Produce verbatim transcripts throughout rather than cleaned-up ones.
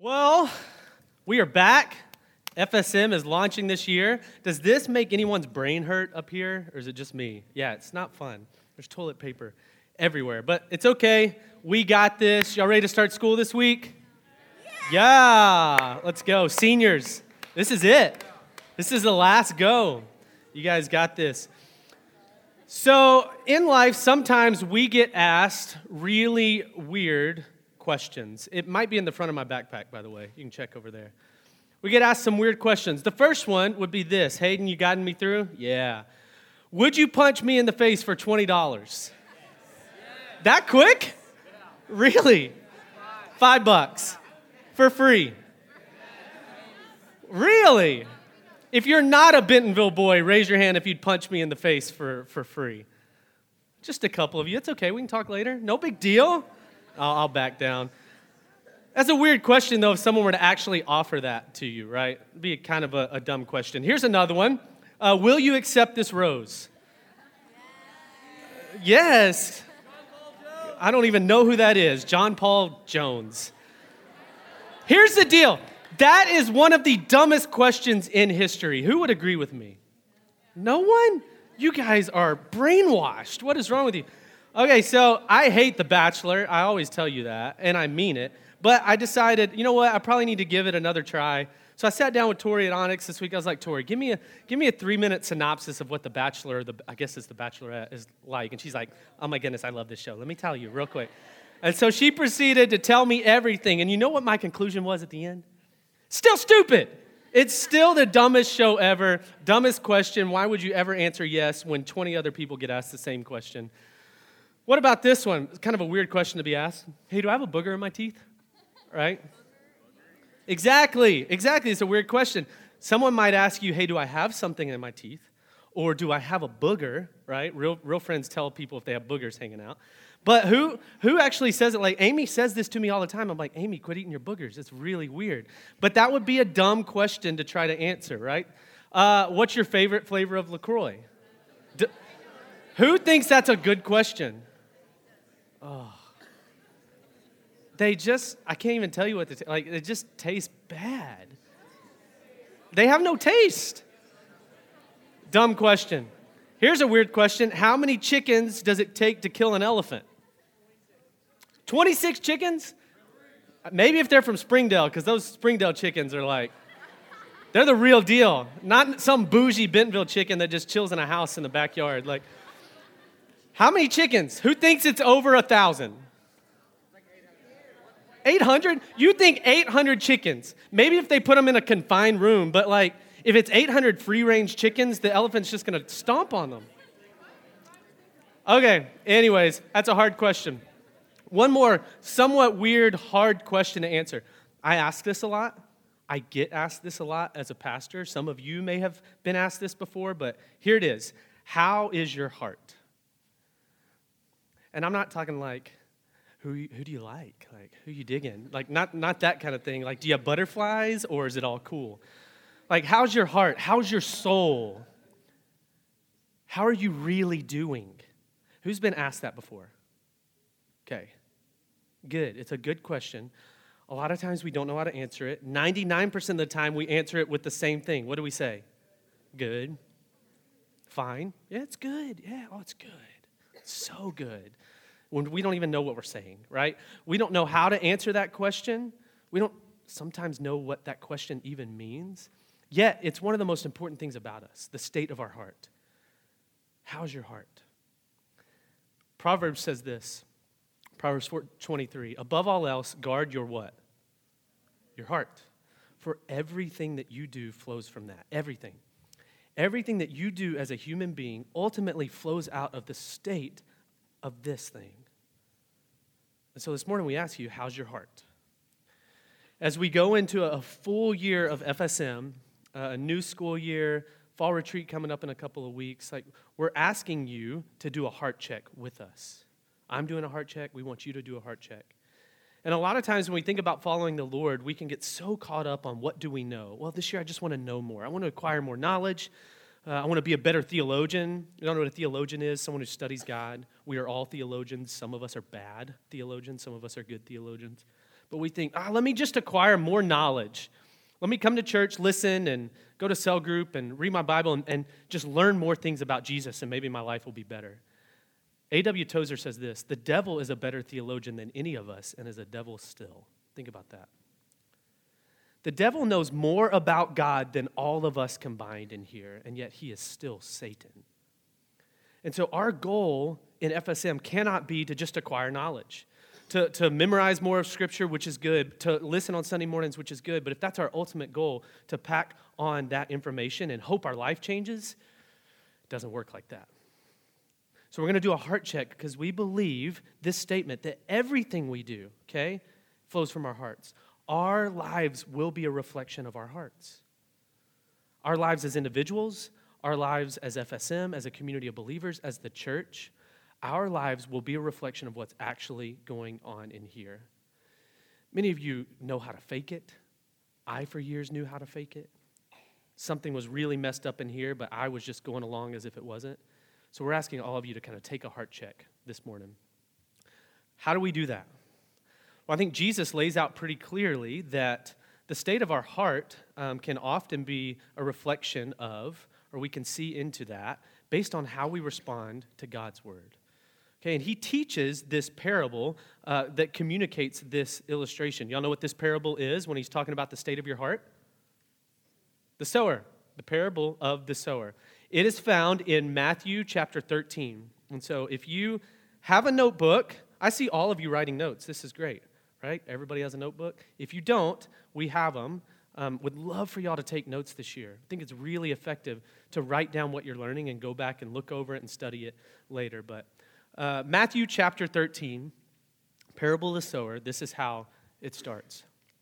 Well, we are back. F S M is launching this year. Does this make anyone's brain hurt up here, or is it just me? Yeah, it's not fun. There's toilet paper everywhere, but it's okay. We got this. Y'all ready to start school this week? Yeah. yeah. Let's go. Seniors, this is it. This is the last go. You guys got this. So in life, sometimes we get asked really weird questions. It might be in the front of my backpack, by the way. You can check over there. We get asked some weird questions. The first one would be this. Hayden, you guiding me through? Yeah. Would you punch me in the face for twenty dollars? Yes. That quick? Yeah. Really? Five bucks. For free. Really? If you're not a Bentonville boy, raise your hand if you'd punch me in the face for, for free. Just a couple of you. It's okay. We can talk later. No big deal. I'll, I'll back down. That's a weird question, though, if someone were to actually offer that to you, right? It'd be kind of a, a dumb question. Here's another one. Uh, will you accept this rose? Yes. I don't even know who that is. John Paul Jones. Here's the deal. That is one of the dumbest questions in history. Who would agree with me? No one? You guys are brainwashed. What is wrong with you? Okay, so I hate The Bachelor. I always tell you that, and I mean it. But I decided, you know what? I probably need to give it another try. So I sat down with Tori at Onyx this week. I was like, Tori, give me a give me a three-minute synopsis of what The Bachelor, the I guess it's The Bachelorette, is like. And she's like, oh my goodness, I love this show. Let me tell you real quick. And so she proceeded to tell me everything. And you know what my conclusion was at the end? Still stupid. It's still the dumbest show ever. Dumbest question. Why would you ever answer yes when twenty other people get asked the same question? What about this one? It's kind of a weird question to be asked. Hey, do I have a booger in my teeth? Right? Exactly. Exactly. It's a weird question. Someone might ask you, hey, do I have something in my teeth? Or do I have a booger? Right? Real real friends tell people if they have boogers hanging out. But who who actually says it? Like, Amy says this to me all the time. I'm like, Amy, quit eating your boogers. It's really weird. But that would be a dumb question to try to answer, right? Uh, what's your favorite flavor of LaCroix? D- who thinks that's a good question? Oh. They just, I can't even tell you what to, t- like, it just tastes bad. They have no taste. Dumb question. Here's a weird question. How many chickens does it take to kill an elephant? twenty-six chickens? Maybe if they're from Springdale, because those Springdale chickens are like, they're the real deal. Not some bougie Bentonville chicken that just chills in a house in the backyard. Like, how many chickens? Who thinks it's over a thousand? eight hundred? You think eight hundred chickens. Maybe if they put them in a confined room, but like, if it's eight hundred free-range chickens, the elephant's just going to stomp on them. Okay, anyways, that's a hard question. One more somewhat weird, hard question to answer. I ask this a lot. I get asked this a lot as a pastor. Some of you may have been asked this before, but here it is. How is your heart? And I'm not talking like, who who do you like? Like, who you digging? Like, not, not that kind of thing. Like, do you have butterflies or is it all cool? Like, how's your heart? How's your soul? How are you really doing? Who's been asked that before? Okay, good. It's a good question. A lot of times we don't know how to answer it. ninety-nine percent of the time we answer it with the same thing. What do we say? Good. Fine. Yeah, it's good. Yeah, oh, it's good. It's so good. When we don't even know what we're saying, right? We don't know how to answer that question. We don't sometimes know what that question even means. Yet, it's one of the most important things about us, the state of our heart. How's your heart? Proverbs says this. Proverbs four twenty-three, above all else, guard your what? Your heart. For everything that you do flows from that. Everything. Everything that you do as a human being ultimately flows out of the state of this thing. And so this morning we ask you, how's your heart? As we go into a full year of F S M, a new school year, fall retreat coming up in a couple of weeks, like we're asking you to do a heart check with us. I'm doing a heart check. We want you to do a heart check. And a lot of times when we think about following the Lord, we can get so caught up on what do we know. Well, this year I just want to know more. I want to acquire more knowledge. Uh, I want to be a better theologian. You don't know what a theologian is? Someone who studies God. We are all theologians. Some of us are bad theologians. Some of us are good theologians. But we think, ah, let me just acquire more knowledge. Let me come to church, listen, and go to cell group and read my Bible and, and just learn more things about Jesus, and maybe my life will be better. A W Tozer says this: the devil is a better theologian than any of us and is a devil still. Think about that. The devil knows more about God than all of us combined in here, and yet he is still Satan. And so our goal in F S M cannot be to just acquire knowledge, to, to memorize more of Scripture, which is good, to listen on Sunday mornings, which is good, but if that's our ultimate goal, to pack on that information and hope our life changes, it doesn't work like that. So we're going to do a heart check because we believe this statement that everything we do, okay, flows from our hearts. Our lives will be a reflection of our hearts. Our lives as individuals, our lives as F S M, as a community of believers, as the church, our lives will be a reflection of what's actually going on in here. Many of you know how to fake it. I, for years, knew how to fake it. Something was really messed up in here, but I was just going along as if it wasn't. So we're asking all of you to kind of take a heart check this morning. How do we do that? Well, I think Jesus lays out pretty clearly that the state of our heart um, can often be a reflection of, or we can see into that, based on how we respond to God's word. Okay, and he teaches this parable uh, that communicates this illustration. Y'all know what this parable is when he's talking about the state of your heart? The sower, the parable of the sower. It is found in Matthew chapter thirteen. And so if you have a notebook, I see all of you writing notes. This is great, right? Everybody has a notebook. If you don't, we have them. Um, would love for y'all to take notes this year. I think it's really effective to write down what you're learning and go back and look over it and study it later. But uh, Matthew chapter thirteen, parable of the sower, this is how it starts.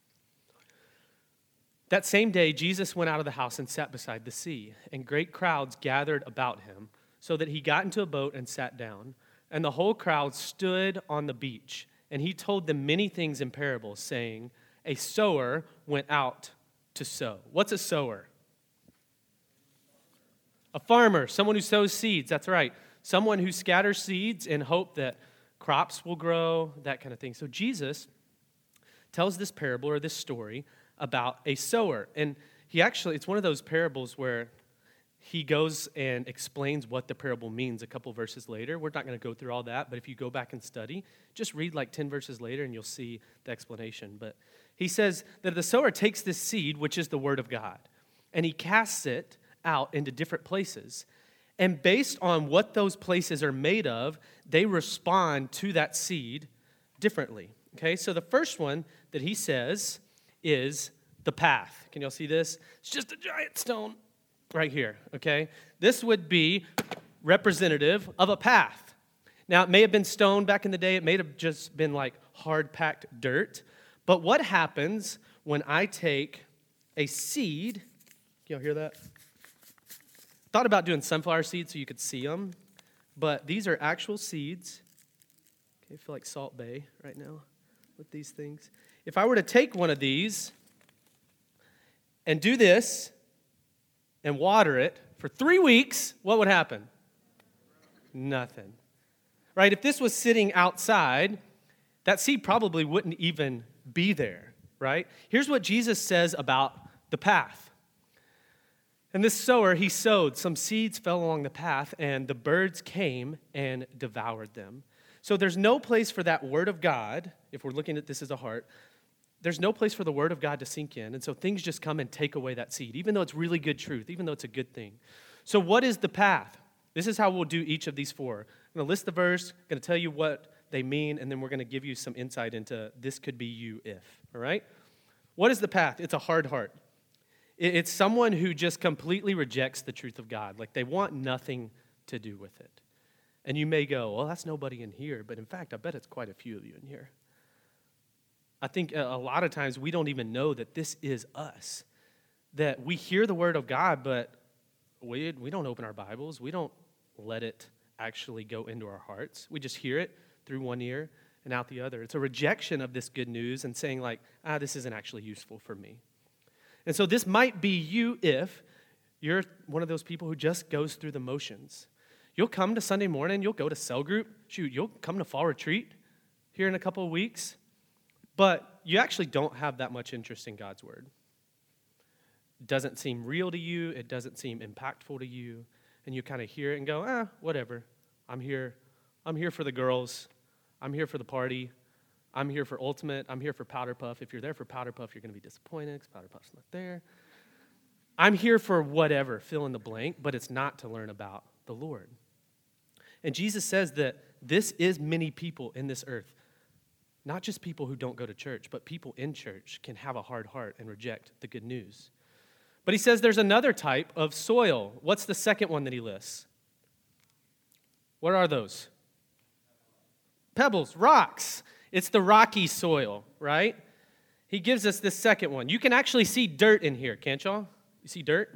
That same day, Jesus went out of the house and sat beside the sea, and great crowds gathered about him, so that he got into a boat and sat down. And the whole crowd stood on the beach, and he told them many things in parables, saying, a sower went out to sow. What's a sower? A farmer, someone who sows seeds, that's right. Someone who scatters seeds in hope that crops will grow, that kind of thing. So Jesus tells this parable or this story about a sower. And he actually, it's one of those parables where he goes and explains what the parable means a couple verses later. We're not going to go through all that, but if you go back and study, just read like ten verses later and you'll see the explanation. But he says that the sower takes this seed, which is the word of God, and he casts it out into different places. And based on what those places are made of, they respond to that seed differently. Okay, so the first one that he says is the path. Can y'all see this? It's just a giant stone right here, okay? This would be representative of a path. Now, it may have been stone back in the day. It may have just been like hard-packed dirt. But what happens when I take a seed? Can y'all hear that? Thought about doing sunflower seeds so you could see them. But these are actual seeds. Okay, I feel like Salt Bay right now with these things. If I were to take one of these and do this and water it for three weeks, what would happen? Nothing. Right? If this was sitting outside, that seed probably wouldn't even be there, right? Here's what Jesus says about the path. And this sower, he sowed. Some seeds fell along the path, and the birds came and devoured them. So there's no place for that word of God, if we're looking at this as a heart, there's no place for the word of God to sink in. And so things just come and take away that seed, even though it's really good truth, even though it's a good thing. So what is the path? This is how we'll do each of these four. I'm going to list the verse, I'm going to tell you what they mean, and then we're going to give you some insight into this could be you if, all right? What is the path? It's a hard heart. It's someone who just completely rejects the truth of God. Like they want nothing to do with it. And you may go, well, that's nobody in here. But in fact, I bet it's quite a few of you in here. I think a lot of times we don't even know that this is us. That we hear the word of God, but we, we don't open our Bibles. We don't let it actually go into our hearts. We just hear it through one ear and out the other. It's a rejection of this good news and saying like, ah, this isn't actually useful for me. And so this might be you if you're one of those people who just goes through the motions. You'll come to Sunday morning, you'll go to cell group, shoot, you'll come to fall retreat here in a couple of weeks, but you actually don't have that much interest in God's word. It doesn't seem real to you. It doesn't seem impactful to you. And you kind of hear it and go, ah, whatever. I'm here. I'm here for the girls. I'm here for the party. I'm here for Ultimate. I'm here for Powder Puff. If you're there for Powder Puff, you're going to be disappointed because Powder Puff's not there. I'm here for whatever, fill in the blank, but it's not to learn about the Lord. And Jesus says that this is many people in this earth, not just people who don't go to church, but people in church can have a hard heart and reject the good news. But he says there's another type of soil. What's the second one that he lists? What are those? Pebbles, rocks. It's the rocky soil, right? He gives us this second one. You can actually see dirt in here, can't y'all? You see dirt?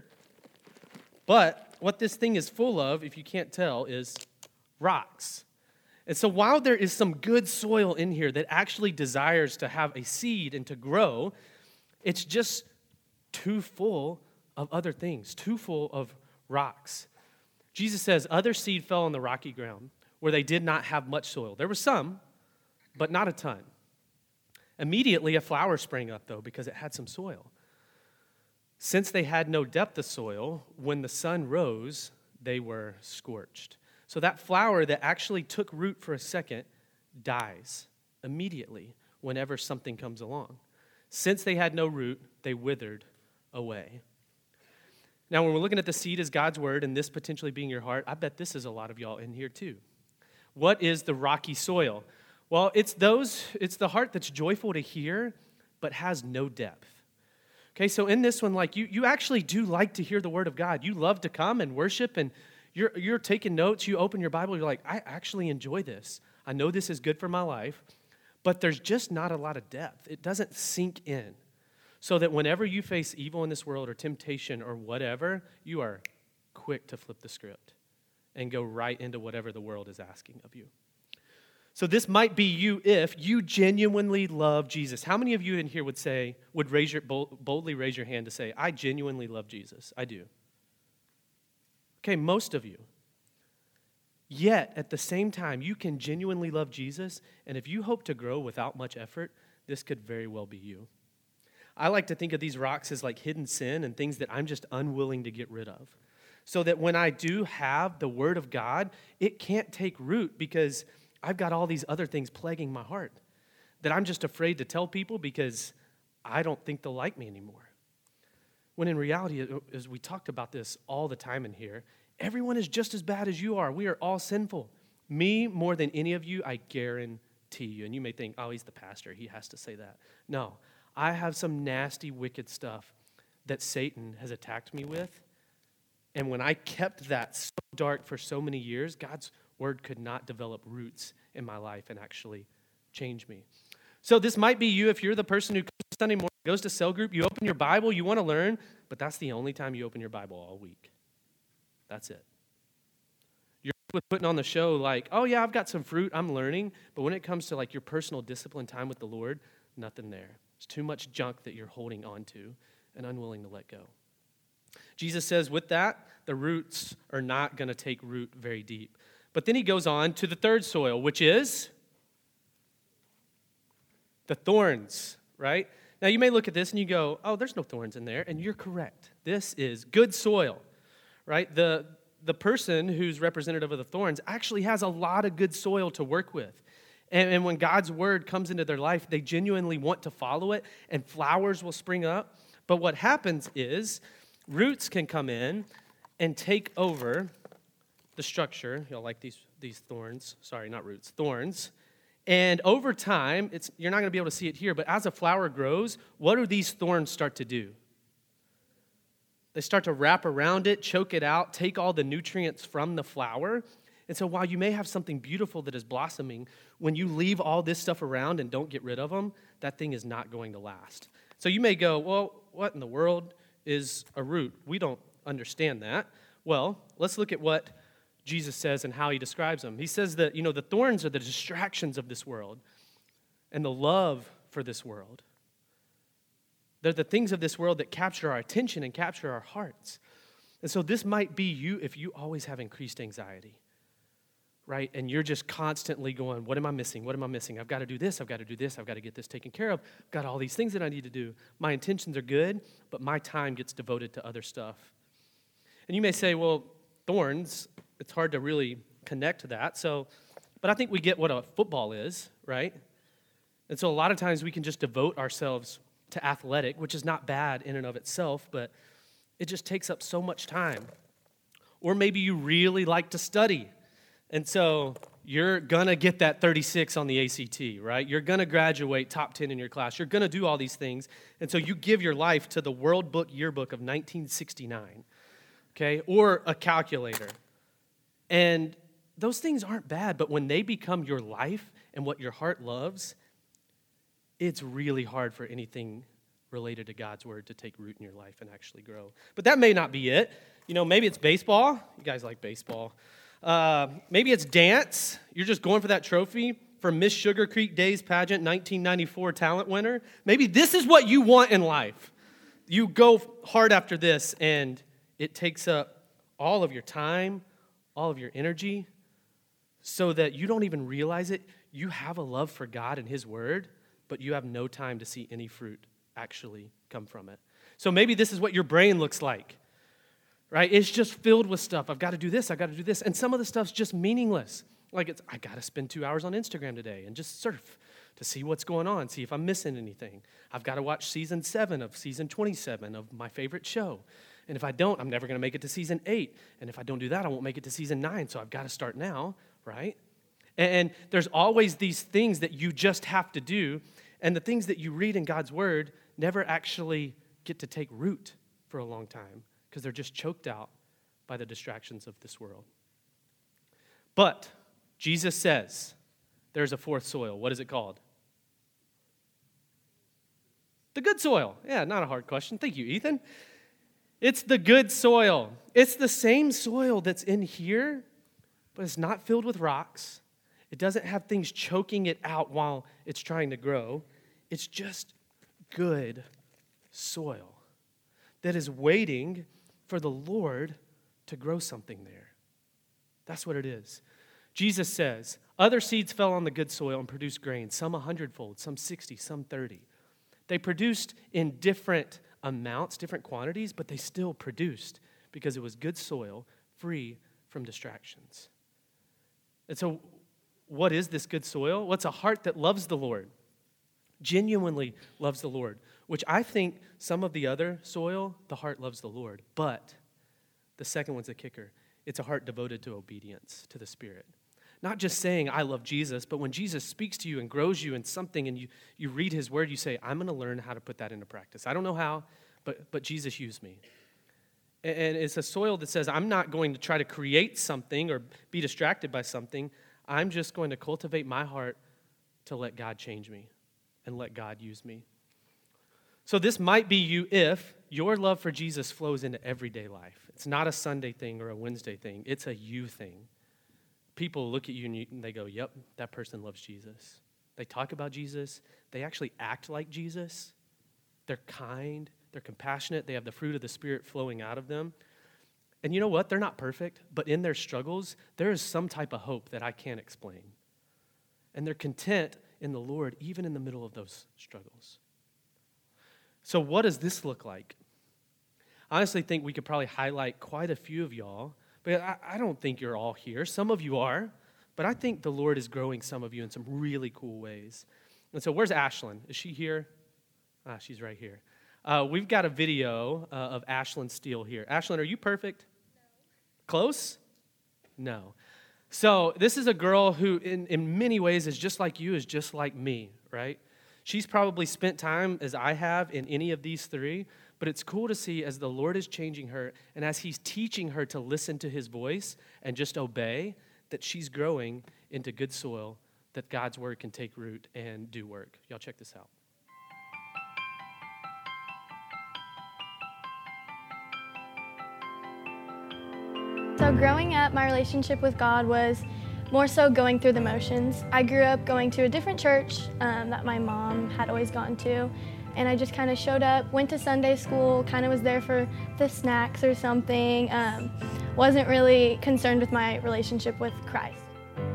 But what this thing is full of, if you can't tell, is rocks. And so while there is some good soil in here that actually desires to have a seed and to grow, it's just too full of other things, too full of rocks. Jesus says other seed fell on the rocky ground where they did not have much soil. There was some, but not a ton. Immediately a flower sprang up, though, because it had some soil. Since they had no depth of soil, when the sun rose, they were scorched. So that flower that actually took root for a second dies immediately whenever something comes along. Since they had no root, they withered away. Now, when we're looking at the seed as God's word and this potentially being your heart, I bet this is a lot of y'all in here too. What is the rocky soil? Well, it's those, it's the heart that's joyful to hear, but has no depth. Okay, so in this one, like you, you actually do like to hear the word of God. You love to come and worship, and you're you're taking notes. You open your Bible, you're like, I actually enjoy this. I know this is good for my life, but there's just not a lot of depth. It doesn't sink in. So that whenever you face evil in this world or temptation or whatever, you are quick to flip the script and go right into whatever the world is asking of you. So this might be you if you genuinely love Jesus. How many of you in here would say, would raise your boldly raise your hand to say, I genuinely love Jesus? I do. Okay, most of you. Yet, at the same time, you can genuinely love Jesus, and if you hope to grow without much effort, this could very well be you. I like to think of these rocks as like hidden sin and things that I'm just unwilling to get rid of. So that when I do have the Word of God, it can't take root because I've got all these other things plaguing my heart that I'm just afraid to tell people because I don't think they'll like me anymore. When in reality, as we talked about this all the time in here, everyone is just as bad as you are. We are all sinful. Me, more than any of you, I guarantee you. And you may think, oh, he's the pastor. He has to say that. No. I have some nasty, wicked stuff that Satan has attacked me with. And when I kept that so dark for so many years, God's word could not develop roots in my life and actually change me. So this might be you if you're the person who comes to Sunday morning, goes to cell group, you open your Bible, you want to learn, but that's the only time you open your Bible all week. That's it. You're with putting on the show like, oh yeah, I've got some fruit, I'm learning, but when it comes to like your personal discipline time with the Lord, nothing there. It's too much junk that you're holding on to and unwilling to let go. Jesus says with that, the roots are not going to take root very deep. But then he goes on to the third soil, which is the thorns, right? Now you may look at this and you go, oh, there's no thorns in there, and you're correct. This is good soil, right? The, the person who's representative of the thorns actually has a lot of good soil to work with. And, and when God's word comes into their life, they genuinely want to follow it, and flowers will spring up. But what happens is roots can come in and take over the structure. Y'all like these, these thorns. Sorry, not roots, thorns. And over time, it's you're not going to be able to see it here, but as a flower grows, what do these thorns start to do? They start to wrap around it, choke it out, take all the nutrients from the flower. And so while you may have something beautiful that is blossoming, when you leave all this stuff around and don't get rid of them, that thing is not going to last. So you may go, well, what in the world is a root? We don't understand that. Well, let's look at what Jesus says and how he describes them. He says that, you know, the thorns are the distractions of this world and the love for this world. They're the things of this world that capture our attention and capture our hearts. And so this might be you if you always have increased anxiety. right? And you're just constantly going, what am I missing? What am I missing? I've got to do this. I've got to do this. I've got to get this taken care of. I've got all these things that I need to do. My intentions are good, but my time gets devoted to other stuff. And you may say, well, thorns, it's hard to really connect to that. So, but I think we get what a football is, right? And so a lot of times we can just devote ourselves to athletic, which is not bad in and of itself, but it just takes up so much time. Or maybe you really like to study. And so you're going to get that thirty-six on the A C T, right? You're going to graduate top ten in your class. You're going to do all these things. And so you give your life to the World Book Yearbook of nineteen sixty-nine, okay? Or a calculator. And those things aren't bad, but when they become your life and what your heart loves, it's really hard for anything related to God's word to take root in your life and actually grow. But that may not be it. You know, maybe it's baseball. You guys like baseball. Uh, maybe it's dance. You're just going for that trophy for Miss Sugar Creek Days pageant nineteen ninety-four talent winner. Maybe this is what you want in life. You go hard after this, and it takes up all of your time, all of your energy, so that you don't even realize it. You have a love for God and his word, but you have no time to see any fruit actually come from it. So maybe this is what your brain looks like. Right? It's just filled with stuff. I've got to do this. I've got to do this. And some of the stuff's just meaningless. Like it's, I got to spend two hours on Instagram today and just surf to see what's going on, see if I'm missing anything. I've got to watch season seven of season twenty-seven of my favorite show. And if I don't, I'm never going to make it to season eight. And if I don't do that, I won't make it to season nine. So I've got to start now, right? And, and there's always these things that you just have to do. And the things that you read in God's word never actually get to take root for a long time, because they're just choked out by the distractions of this world. But Jesus says there's a fourth soil. What is it called? The good soil. Yeah, not a hard question. Thank you, Ethan. It's the good soil. It's the same soil that's in here, but it's not filled with rocks. It doesn't have things choking it out while it's trying to grow. It's just good soil that is waiting for the Lord to grow something there. That's what it is. Jesus says, other seeds fell on the good soil and produced grain, some a hundredfold, some sixty, some thirty. They produced in different amounts, different quantities, but they still produced because it was good soil, free from distractions. And so, what is this good soil? Well, it's a heart that loves the Lord, genuinely loves the Lord, which I think some of the other soil, the heart loves the Lord. But the second one's the kicker. It's a heart devoted to obedience to the Spirit. Not just saying, I love Jesus, but when Jesus speaks to you and grows you in something and you, you read his word, you say, I'm going to learn how to put that into practice. I don't know how, but, but Jesus used me. And it's a soil that says, I'm not going to try to create something or be distracted by something. I'm just going to cultivate my heart to let God change me and let God use me. So this might be you if your love for Jesus flows into everyday life. It's not a Sunday thing or a Wednesday thing. It's a you thing. People look at you and, you and they go, yep, that person loves Jesus. They talk about Jesus. They actually act like Jesus. They're kind. They're compassionate. They have the fruit of the Spirit flowing out of them. And you know what? They're not perfect, but in their struggles, there is some type of hope that I can't explain. And they're content in the Lord, even in the middle of those struggles. So what does this look like? I honestly think we could probably highlight quite a few of y'all, but I, I don't think you're all here. Some of you are, but I think the Lord is growing some of you in some really cool ways. And so where's Ashlyn? Is she here? Ah, she's right here. Uh, we've got a video uh, of Ashlyn Steele here. Ashlyn, are you perfect? No. Close? No. So this is a girl who in, in many ways is just like you, is just like me, right? She's probably spent time, as I have, in any of these three, but it's cool to see as the Lord is changing her and as he's teaching her to listen to his voice and just obey, that she's growing into good soil, that God's word can take root and do work. Y'all check this out. So growing up, my relationship with God was more so going through the motions. I grew up going to a different church um, that my mom had always gone to, and I just kind of showed up, went to Sunday school, kind of was there for the snacks or something, um, wasn't really concerned with my relationship with Christ.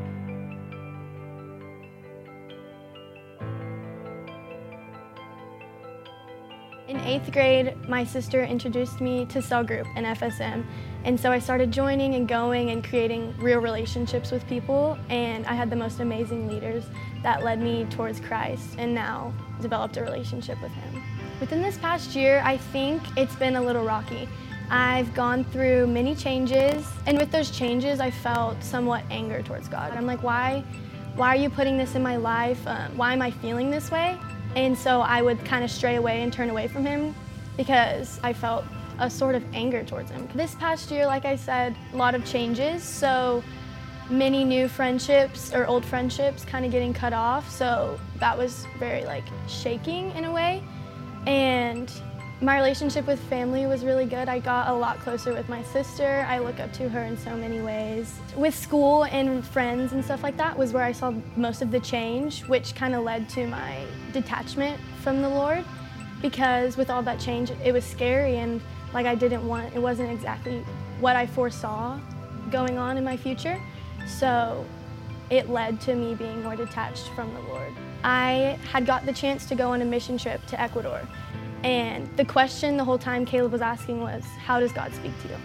eighth grade, my sister introduced me to cell group and F S M. And so I started joining and going and creating real relationships with people. And I had the most amazing leaders that led me towards Christ and now developed a relationship with him. Within this past year, I think it's been a little rocky. I've gone through many changes, and with those changes, I felt somewhat anger towards God. I'm like, why, why are you putting this in my life? Um, why am I feeling this way? And so I would kind of stray away and turn away from him because I felt a sort of anger towards him. This past year, like I said, a lot of changes, so many new friendships or old friendships kind of getting cut off, so that was very like shaking in a way. And my relationship with family was really good. I got a lot closer with my sister. I look up to her in so many ways. With school and friends and stuff like that was where I saw most of the change, which kind of led to my detachment from the Lord, because with all that change, it was scary and like I didn't want, it wasn't exactly what I foresaw going on in my future. So it led to me being more detached from the Lord. I had got the chance to go on a mission trip to Ecuador. And the question the whole time Caleb was asking was, how does God speak to you?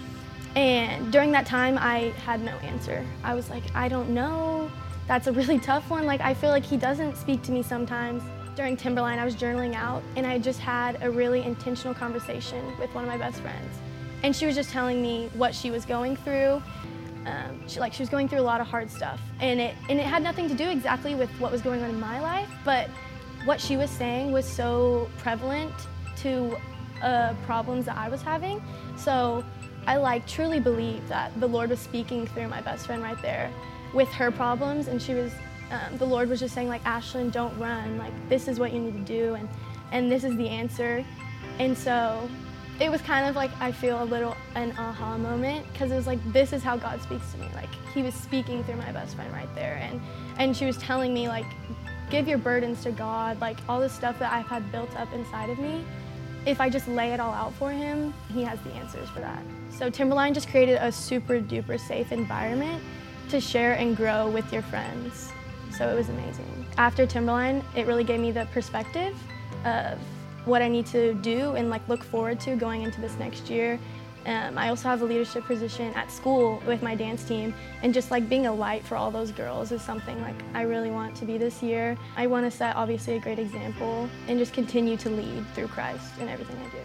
And during that time, I had no answer. I was like, I don't know. That's a really tough one. Like, I feel like he doesn't speak to me sometimes. During Timberline, I was journaling out, and I just had a really intentional conversation with one of my best friends. And she was just telling me what she was going through. Um, she, like, she was going through a lot of hard stuff. And it, and it had nothing to do exactly with what was going on in my life, but what she was saying was so prevalent to uh, problems that I was having. So I like truly believe that the Lord was speaking through my best friend right there with her problems, and she was, um, the Lord was just saying like, Ashlyn, don't run. Like, this is what you need to do, and, and this is the answer. And so it was kind of like, I feel a little an aha moment, because it was like, this is how God speaks to me. Like, he was speaking through my best friend right there. And, and she was telling me like, give your burdens to God, like all the stuff that I've had built up inside of me. If I just lay it all out for him, he has the answers for that. So Timberline just created a super duper safe environment to share and grow with your friends. So it was amazing. After Timberline, it really gave me the perspective of what I need to do and like look forward to going into this next year. Um, I also have a leadership position at school with my dance team, and just like being a light for all those girls is something like I really want to be this year. I want to set obviously a great example and just continue to lead through Christ in everything I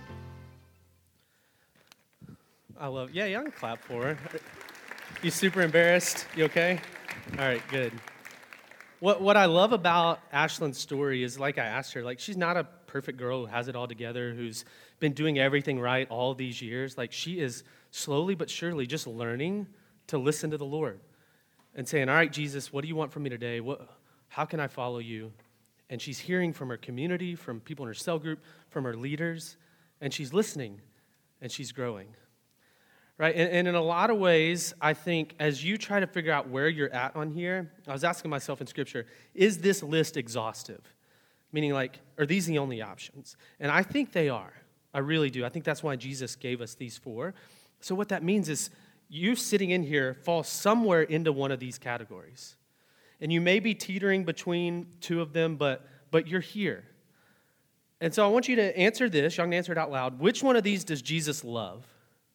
do. I love, yeah, y'all can clap for her. You super embarrassed? You okay? All right, good. What what I love about Ashlyn's story is, like I asked her, like she's not a perfect girl who has it all together, who's been doing everything right all these years. Like, she is slowly but surely just learning to listen to the Lord and saying, all right, Jesus, what do you want from me today? What, how can I follow you? And she's hearing from her community, from people in her cell group, from her leaders, and she's listening and she's growing. Right? And, and in a lot of ways, I think as you try to figure out where you're at on here, I was asking myself in Scripture, is this list exhaustive? Meaning, like, are these the only options? And I think they are. I really do. I think that's why Jesus gave us these four. So what that means is you sitting in here fall somewhere into one of these categories. And you may be teetering between two of them, but but you're here. And so I want you to answer this. Y'all can answer it out loud. Which one of these does Jesus love?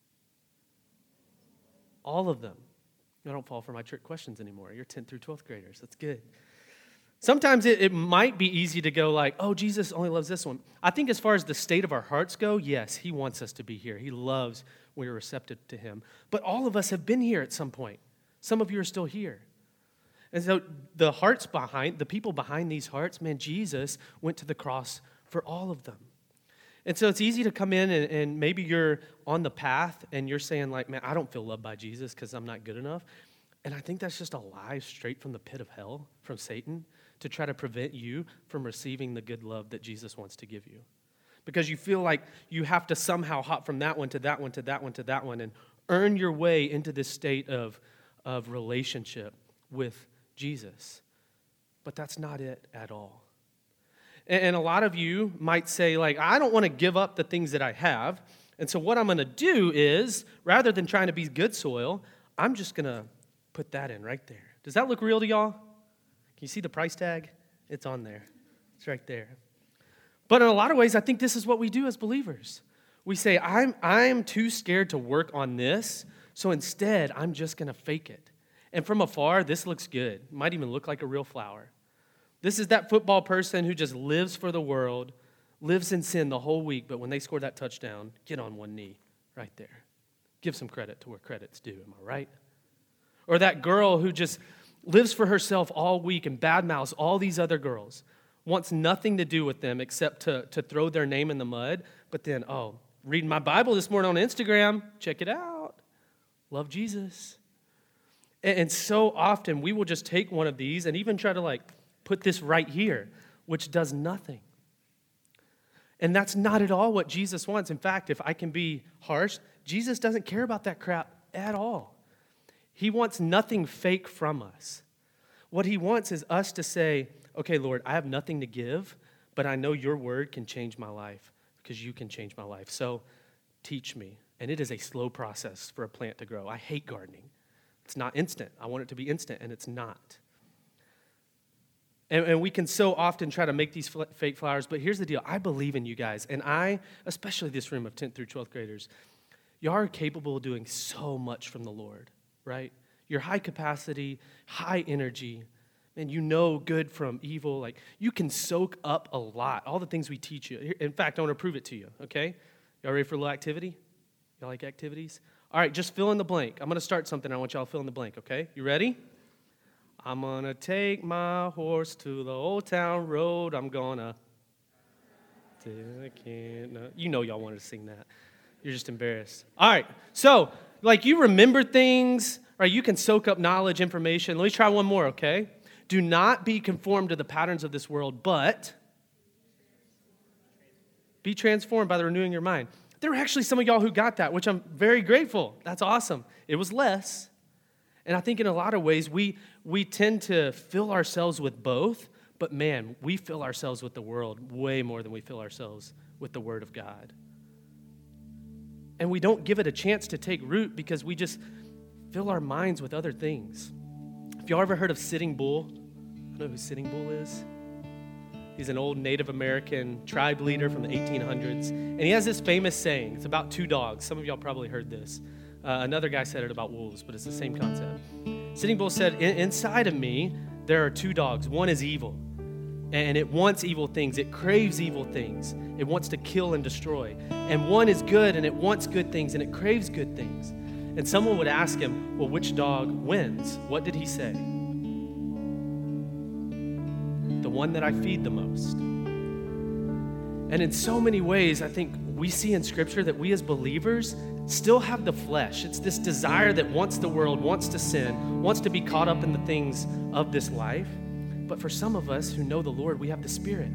All of them. I don't fall for my trick questions anymore. You're tenth through twelfth graders. That's good. Sometimes it, it might be easy to go like, oh, Jesus only loves this one. I think as far as the state of our hearts go, yes, he wants us to be here. He loves when we're receptive to him. But all of us have been here at some point. Some of you are still here. And so the hearts behind, the people behind these hearts, man, Jesus went to the cross for all of them. And so it's easy to come in and, and maybe you're on the path and you're saying like, man, I don't feel loved by Jesus because I'm not good enough. And I think that's just a lie straight from the pit of hell, from Satan, to try to prevent you from receiving the good love that Jesus wants to give you. Because you feel like you have to somehow hop from that one to that one to that one to that one and earn your way into this state of, of relationship with Jesus. But that's not it at all. And, and a lot of you might say, like, I don't want to give up the things that I have. And so what I'm going to do is, rather than trying to be good soil, I'm just going to put that in right there. Does that look real to y'all? Can you see the price tag? It's on there. It's right there. But in a lot of ways, I think this is what we do as believers. We say, I'm, I'm too scared to work on this, so instead, I'm just going to fake it. And from afar, this looks good. It might even look like a real flower. This is that football person who just lives for the world, lives in sin the whole week, but when they score that touchdown, get on one knee right there. Give some credit to where credit's due, am I right? Or that girl who just lives for herself all week and badmouths all these other girls, wants nothing to do with them except to, to throw their name in the mud, but then, oh, reading my Bible this morning on Instagram, check it out. Love Jesus. And, and so often we will just take one of these and even try to like put this right here, which does nothing. And that's not at all what Jesus wants. In fact, if I can be harsh, Jesus doesn't care about that crap at all. He wants nothing fake from us. What he wants is us to say, okay, Lord, I have nothing to give, but I know your word can change my life because you can change my life. So teach me. And it is a slow process for a plant to grow. I hate gardening. It's not instant. I want it to be instant, and it's not. And, and we can so often try to make these fl- fake flowers, but here's the deal. I believe in you guys, and I, especially this room of tenth through twelfth graders, y'all are capable of doing so much from the Lord, right? You're high capacity, high energy, and you know good from evil. Like, you can soak up a lot, all the things we teach you. In fact, I want to prove it to you, okay? Y'all ready for a little activity? Y'all like activities? All right, just fill in the blank. I'm going to start something. I want y'all to fill in the blank, okay? You ready? I'm going to take my horse to the old town road. I'm going to... I can't... No. You know y'all wanted to sing that. You're just embarrassed. All right, so, like, you remember things, right? You can soak up knowledge, information. Let me try one more, okay? Do not be conformed to the patterns of this world, but be transformed by the renewing of your mind. There were actually some of y'all who got that, which I'm very grateful. That's awesome. It was less. And I think in a lot of ways, we, we tend to fill ourselves with both, but man, we fill ourselves with the world way more than we fill ourselves with the Word of God. And we don't give it a chance to take root because we just fill our minds with other things. If y'all ever heard of Sitting Bull, I know who Sitting Bull is. He's an old Native American tribe leader from the eighteen hundreds. And he has this famous saying. It's about two dogs. Some of y'all probably heard this. Uh, another guy said it about wolves, but it's the same concept. Sitting Bull said, inside of me, there are two dogs. One is evil, and it wants evil things. It craves evil things. It wants to kill and destroy. And one is good, and it wants good things, and it craves good things. And someone would ask him, well, which dog wins? What did he say? The one that I feed the most. And in so many ways, I think we see in Scripture that we as believers still have the flesh. It's this desire that wants the world, wants to sin, wants to be caught up in the things of this life. But for some of us who know the Lord, we have the Spirit.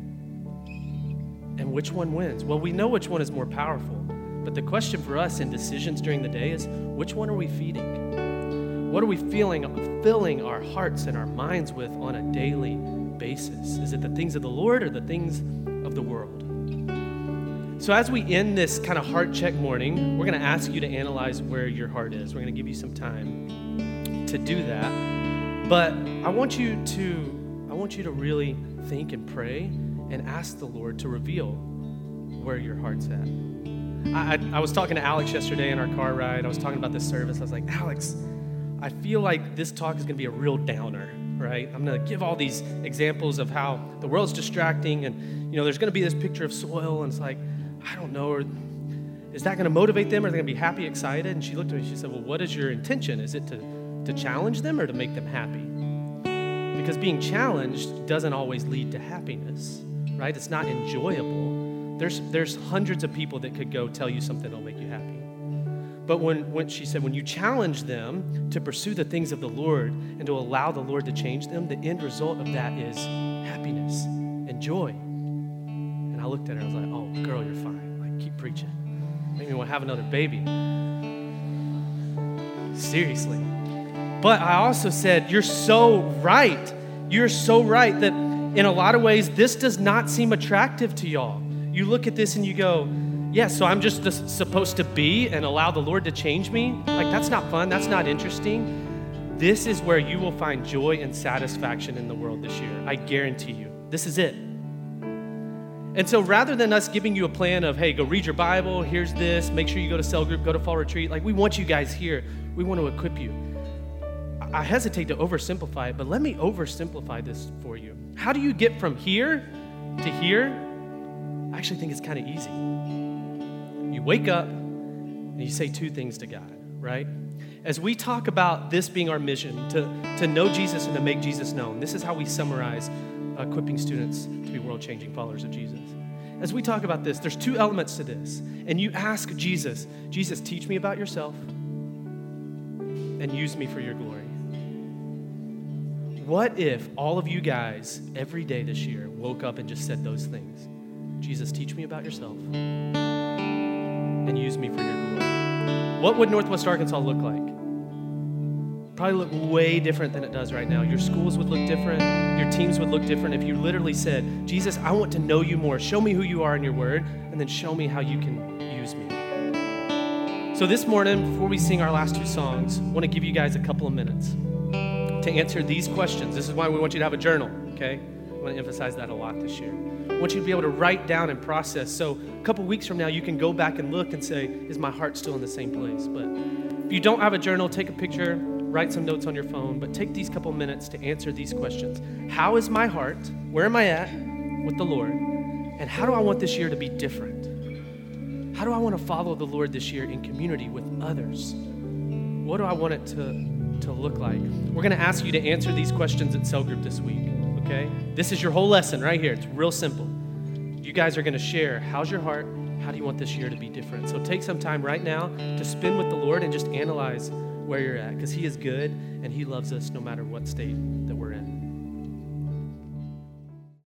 And which one wins? Well, we know which one is more powerful. But the question for us in decisions during the day is, which one are we feeding? What are we feeling, filling our hearts and our minds with on a daily basis? Is it the things of the Lord or the things of the world? So as we end this kind of heart check morning, we're going to ask you to analyze where your heart is. We're going to give you some time to do that. But I want you to, I want you to really think and pray and ask the Lord to reveal where your heart's at. I, I, I was talking to Alex yesterday in our car ride. I was talking about this service. I was like, Alex, I feel like this talk is going to be a real downer, right? I'm going to give all these examples of how the world's distracting, and you know, there's going to be this picture of soil, and it's like, I don't know, or is that going to motivate them? Are they going to be happy, excited? And she looked at me, she said, well, what is your intention? Is it to, to challenge them or to make them happy? Because being challenged doesn't always lead to happiness, right? It's not enjoyable. There's there's hundreds of people that could go tell you something that'll make you happy. But when, when she said, when you challenge them to pursue the things of the Lord and to allow the Lord to change them, the end result of that is happiness and joy. And I looked at her, I was like, oh, girl, you're fine. Like, keep preaching. Maybe you want to have another baby. Seriously. But I also said, you're so right. You're so right that in a lot of ways, this does not seem attractive to y'all. You look at this and you go, yeah, so I'm just supposed to be and allow the Lord to change me? Like, that's not fun. That's not interesting. This is where you will find joy and satisfaction in the world this year. I guarantee you. This is it. And so rather than us giving you a plan of, hey, go read your Bible, here's this, make sure you go to cell group, go to fall retreat, like we want you guys here. We want to equip you. I hesitate to oversimplify it, but let me oversimplify this for you. How do you get from here to here? I actually think it's kind of easy. You wake up and you say two things to God, right? As we talk about this being our mission, to, to know Jesus and to make Jesus known, this is how we summarize uh, equipping students to be world-changing followers of Jesus. As we talk about this, there's two elements to this. And you ask Jesus, Jesus, teach me about yourself and use me for your glory. What if all of you guys every day this year woke up and just said those things? Jesus, teach me about yourself and use me for your glory. What would Northwest Arkansas look like? Probably look way different than it does right now. Your schools would look different. Your teams would look different if you literally said, Jesus, I want to know you more. Show me who you are in your word, and then show me how you can use me. So this morning, before we sing our last two songs, I want to give you guys a couple of minutes to answer these questions. This is why we want you to have a journal, okay? I want to emphasize that a lot this year. I want you to be able to write down and process. So a couple weeks from now, you can go back and look and say, is my heart still in the same place? But if you don't have a journal, take a picture, write some notes on your phone, but take these couple minutes to answer these questions. How is my heart? Where am I at with the Lord? And how do I want this year to be different? How do I want to follow the Lord this year in community with others? What do I want it to to look like? We're going to ask you to answer these questions at cell group this week, okay? This is your whole lesson right here. It's real simple. You guys are going to share, how's your heart? How do you want this year to be different? So take some time right now to spend with the Lord and just analyze where you're at, because he is good and he loves us no matter what state